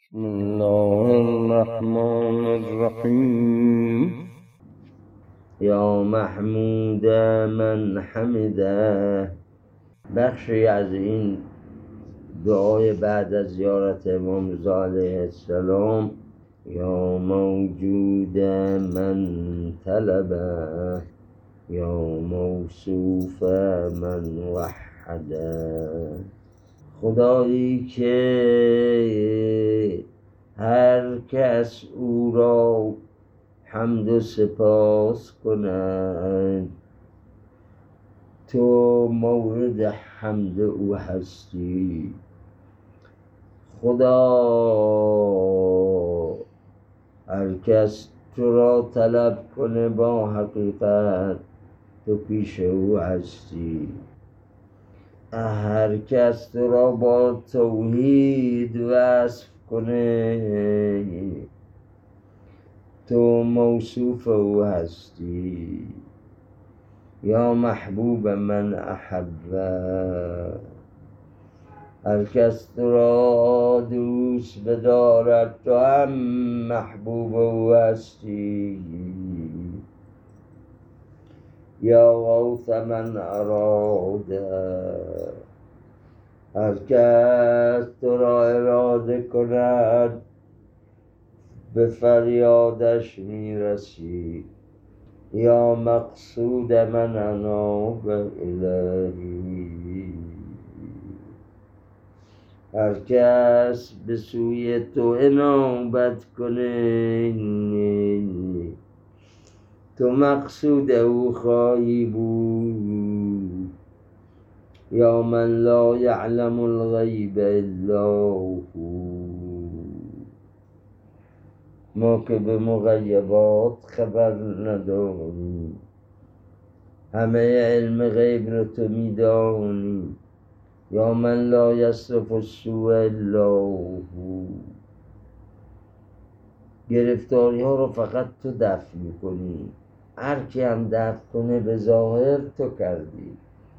بسم الله الرحمن الرحیم. یا محمود من حمده. بخشی از این دعای بعد از زیارت امام رضا علیه السلام. یا موجود من طلبه، یا موصوف من وحده. خدایی که هر کس او را حمد و سپاس کند، تو مورد حمد او هستی. خدا هر کس تو را طلب کنه با حقیقت، تو پیش او هستی. هر کس تو را با توحید وصف کنه، تو موصوف او هستی. یا محبوب من احبه. هر کس تو را دوست بدارد، تو هم محبوب او هستی. یا غوث من اراده. هر کس تو را اراده کند، به فریادش میرسی. یا مقصود من اناب الهی. هر کس به سوی تو انابت کنه، تو مقصود او خواهی بود. یا من لا یعلم الغیب الا هو. ما که به مغیبات خبر نداریم، همه علم غیب رو تو میدانی. یا من لا یصرف السوء الا هو. گرفتاری ها رو فقط تو دفع میکنی، هر کی هم دفع کنه به ظاهر تو کردی.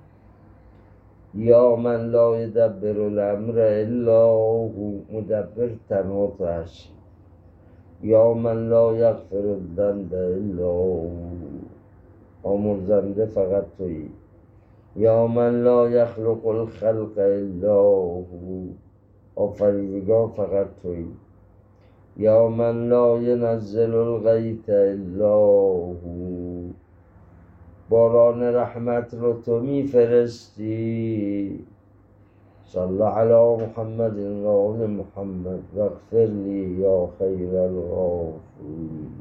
یا من لا یدبر الامر الا هو. مدبر تنها تو هستی. یا من لا یغفر الذنب الا هو. آمرزنده فقط تویی. یا من لا یخلق الخلق الا هو. آفریدگار فقط تویی. یا من لا ینزل الغیث الا هو. باران رحمت رو تو میفرستی. صلی علی محمد و آل محمد واغفر لی یا خیر الغافرین.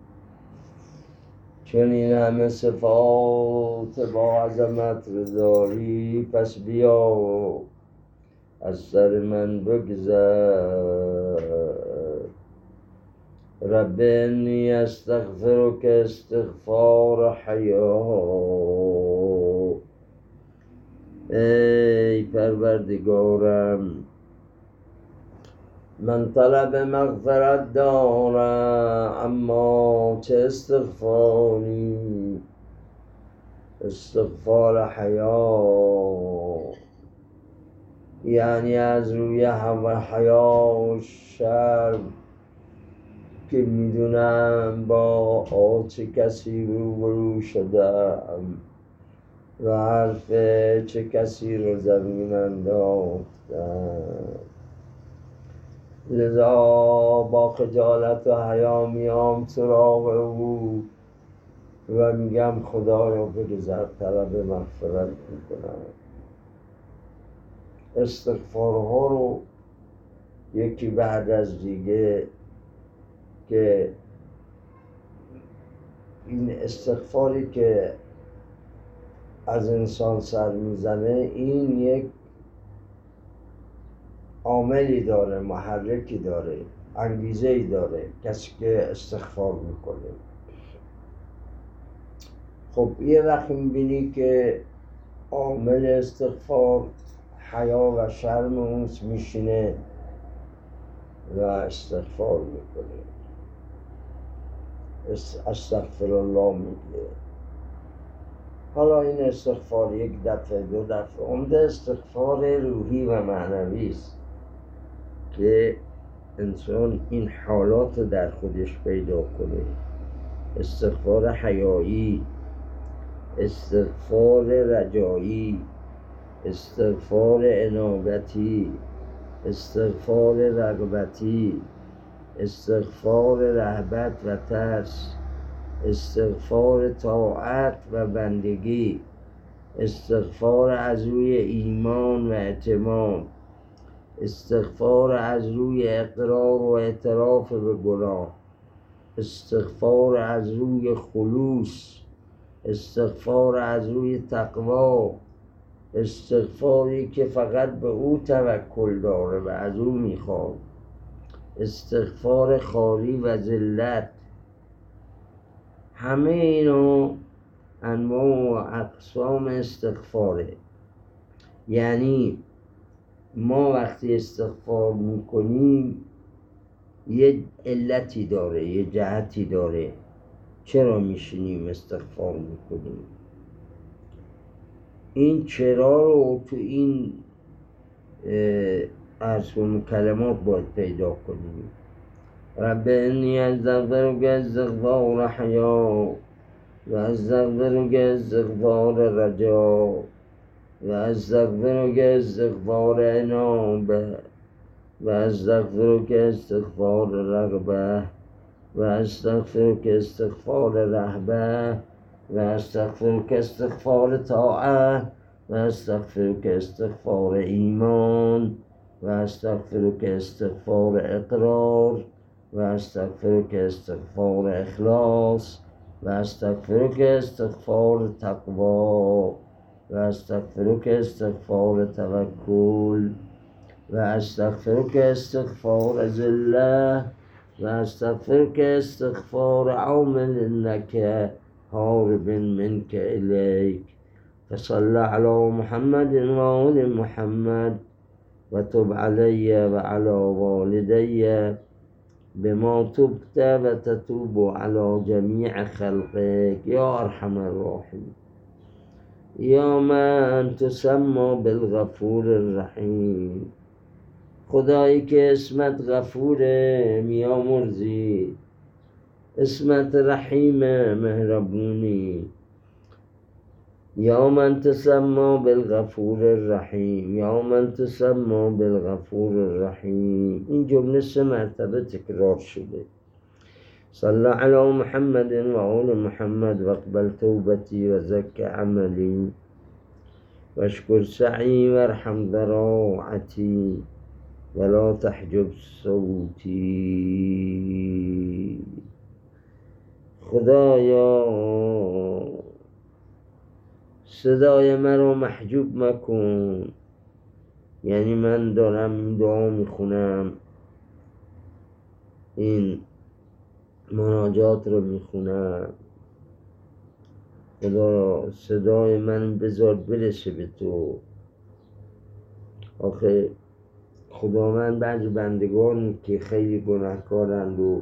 چون این همه صفات با عظمت رو داری، پس بیا از سر من بگذر. رب انی استغفرک استغفار حیا. ای پروردگارم، من طلب مغفرت دارم، اما چه استغفاری، استغفار حیا. یعنی از روی حیا و شرم که میدونم با چه کسی روبرو شدم و حرف چه کسی رو زمین انداختم. لذا با خجالت و حیا میام سراغ او و میگم خدایا بگذر، طلب مغفرت میکنم. استغفارها رو یکی بعد از دیگه، که این استغفاری که از انسان سر میزنه، این یک عاملی داره، محرکی داره، انگیزه‌ای داره کسی که استغفار میکنه. خب یه وقت میبینی که عامل استغفار حیا و شرم اون میشینه و استغفار میکنه، استغفر الله میگه. حالا این استغفار یک دفعه دو دفعه، عمده استغفار روحی و معنوی است که انسان این حالات رو در خودش پیدا کنه. استغفار حیایی، استغفار رجایی، استغفار انابتی، استغفار رغبتی، استغفار رهبت و ترس، استغفار طاعت و بندگی، استغفار از روی ایمان و اعتماد، استغفار از روی اقرار و اعتراف به گناه، استغفار از روی خلوص، استغفار از روی تقوا، استغفاری که فقط به او توکل داره و از او میخواد، استغفار خالی و ذلت. همه اینا انواع و اقسام استغفاره. یعنی ما وقتی استغفار میکنیم یه علتی داره، یه جهتی داره چرا میشینیم استغفار میکنیم. این چرا رو تو این ارسون کلمات باید پیدا کنیم. رب انی استغفرک استغفار حیا و استغفرک استغفار رجا و استغفرک استغفار انابه و استغفرک استغفار رغبه و استغفرک استغفار رهبه و استغفرک استغفار طاعه و استغفرک استغفار ایمان و استغفرک استغفار اقرار و استغفرک استغفار اخلاص و استغفرک استغفار تقوا و استغفرک استغفار توکل و استغفرک استغفار ذله و استغفرک استغفار عامل انک هارب منک الیک. فصل علی محمد و آل محمد و تب علی و علی والدی بما تبت و تتوب علی جمیع خلقک یا ارحم الراحمین یا من تسمى بالغفور الرحیم. خدایی که اسمت غفوره میامرزی، اسمت رحیم مهربونی. یا من تسمى بالغفور الرحیم، یا من تسمى بالغفور الرحیم. این جمله 3 مرتبه تکرار شده. صلی علی محمد و آل محمد و اقبل توبتی و زک عملی و اشکر سعی و ارحم ذراعتی ولا تحجب صوتی. خدایا صدای مرا محجوب مکن. یعنی من دارم این دعا میخونم، این مناجات رو میخونم، خدا صدای من بذار برسه به تو. آخه خدا من بعضی بندگان که خیلی گناهکارند و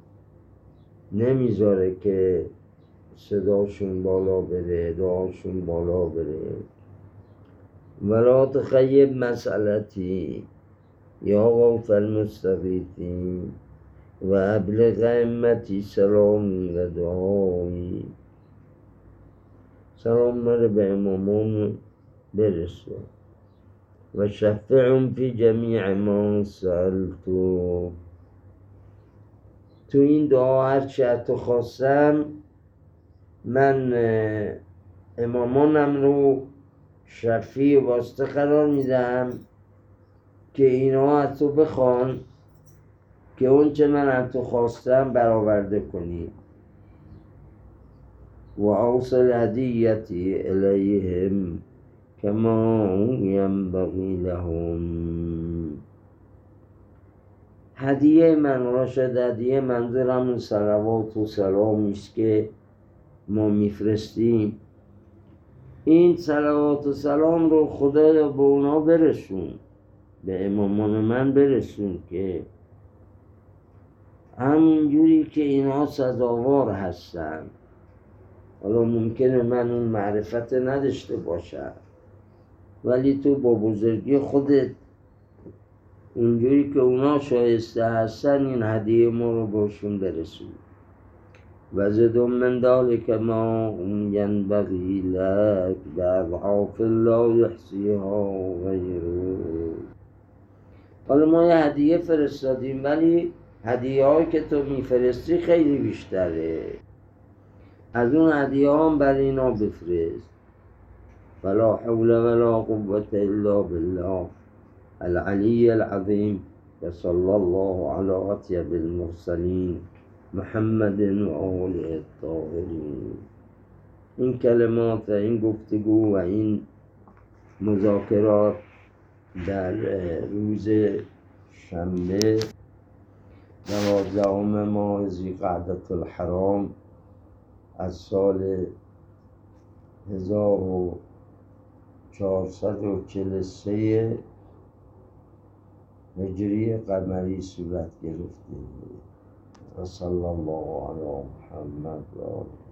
نمیذاره که صداشون بالا بره، دعاشون بالا بره. ولا تخیب مسئلتی یا غوث المستغیثین و ابلغ امتی سلامی و دعایی. سلام مره به امامان برسه و شفعهم فی جمیع ما سألتو. تو این دعا هرچی از تو خواستم من امامانم رو شفیع واسطه قرار میدم که اینا از تو بخوان که اون چه من از تو خواستم برآورده کنی. و اوصل هدیتی الیهم کما ینبغی لهم. هدیه من راشد، هدیه منظورم اون صلوات و سلامی است که ما میفرستیم. این صلوات و سلام رو خدایا به اونا برسون، به امامان من برسون که همینجوری که اینا سزاوار هستن. حالا ممکنه من اون معرفت نداشته باشم، ولی تو با بزرگی خودت اونجوری که اونا شایسته هستن این هدیه ما رو باشون برسون. و زد من ذلك ما ینبغی لک بأضعاف لا یحصیها غیره. حالا ما یه هدیه فرستادیم ولی هدیه هایی که تو میفرستی خیلی بیشتره، از اون هدیه هم برای اینا بفرست. ولا حول ولا قوة الا بالله العلی العظیم. و صلی الله علی اطیب المرسلین محمد و آله الطاهرین. این کلمات و این گفتگو و این مذاکرات در روز شنبه 12 ماه ذی‌قعدة الحرام از سال 1443 هجری قمری صورت گرفته. و صلی الله علی محمد و آله.